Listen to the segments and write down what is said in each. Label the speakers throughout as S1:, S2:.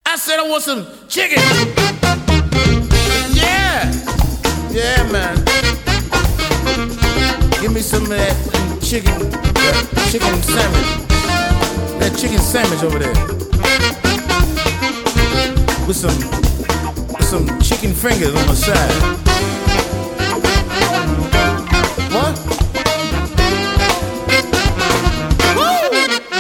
S1: I said I want some chicken. Yeah. Yeah, man. Give me some of that chicken sandwich. That chicken sandwich over there. With some chicken fingers on the side. What? Woo!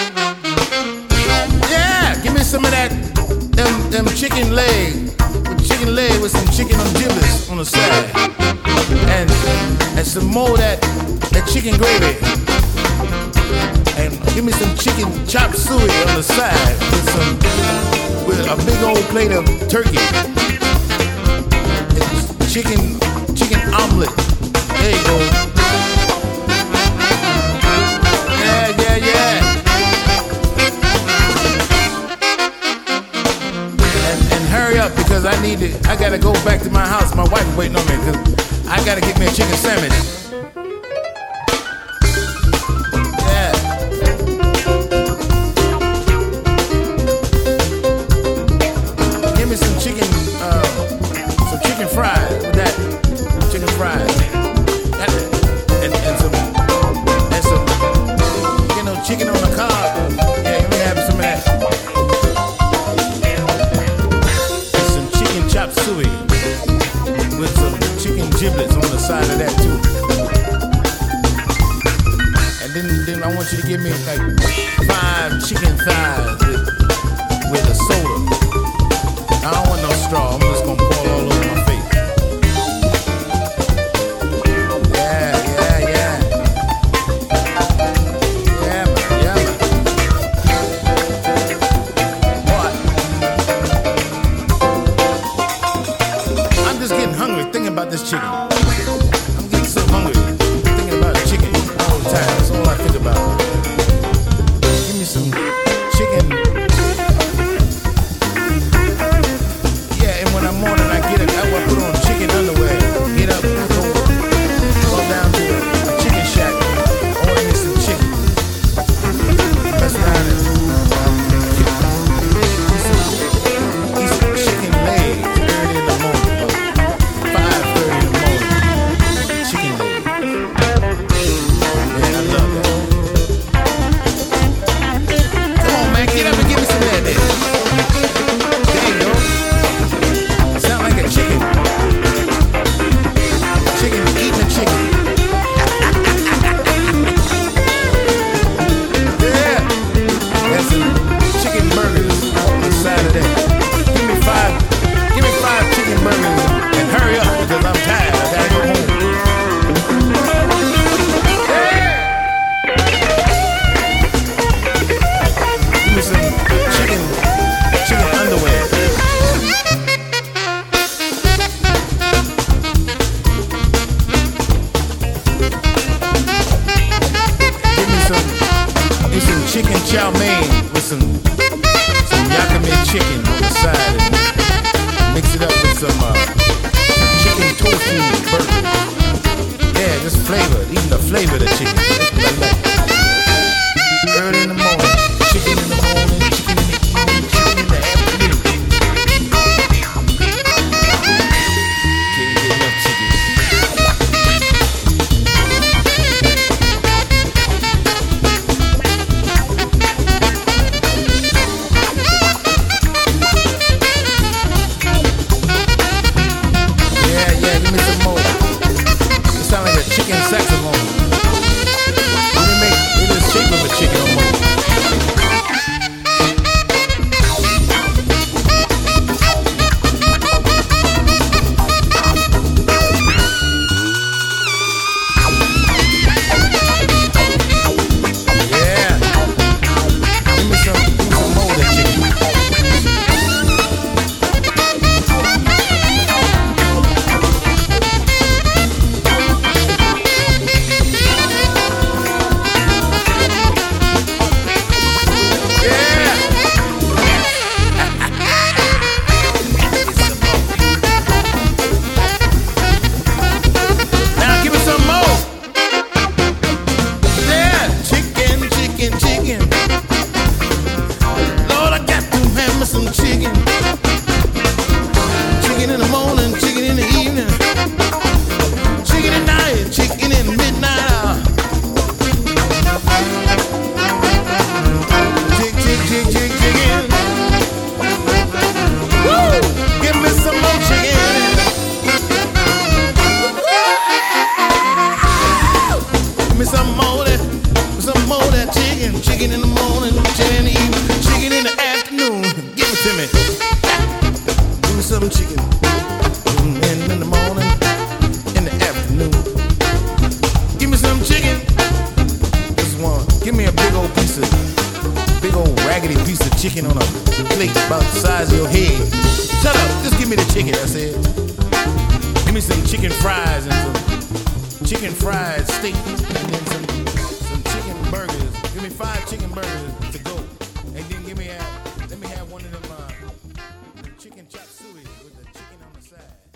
S1: Yeah, give me some of that them chicken leg with some chicken giblets on the side. And some more of that chicken gravy. And give me some chicken chop suey on the side with a big old plate of turkey. And chicken omelet. There you go. Yeah. And hurry up because I gotta go back to my house. My wife is waiting on me because I gotta get me a chicken sandwich. Chicken on the cob. Yeah, let me have some of that. And some chicken chop suey with some chicken giblets on the side of that too. And then I want you to give me like 5 chicken thighs with a soda. I don't want no straw. I'm just gonna pour all over my face. This chicken. I'm getting so hungry. Thinking about chicken all the time. That's all I think about. Give me some chicken. Yeah, and when I'm morning, I get up. I put on chicken underwear. Get up, go down to a chicken shack. Order me some chicken. That's down there. Eat some chicken legs early in the morning. Chicken chow mein with some yakame chicken on the side and mix it up with some chicken tofu burger. Yeah, just flavor, even the flavor of the chicken. That's what I like. Early in the morning, chicken in the morning, chicken in the evening, chicken in the afternoon. Can't get enough chicken. chicken. Chicken in the morning, chicken in the evening. Chicken at night, chicken in the midnight hour. Chicken. Woo! Give me some more chicken. Give me some more of that chicken. Chicken in the morning, chicken in the evening, chicken in the afternoon. Give it to me. Give me some chicken. In the morning, in the afternoon. Give me some chicken. This one. Give me a big old raggedy piece of chicken on a plate about the size of your head. Shut up. Just give me the chicken, I said. Give me some chicken fries and some chicken fried steak and then some chicken burgers. Give me 5 chicken burgers to go. And then let me have one of them chicken chop suey with the chicken on the side.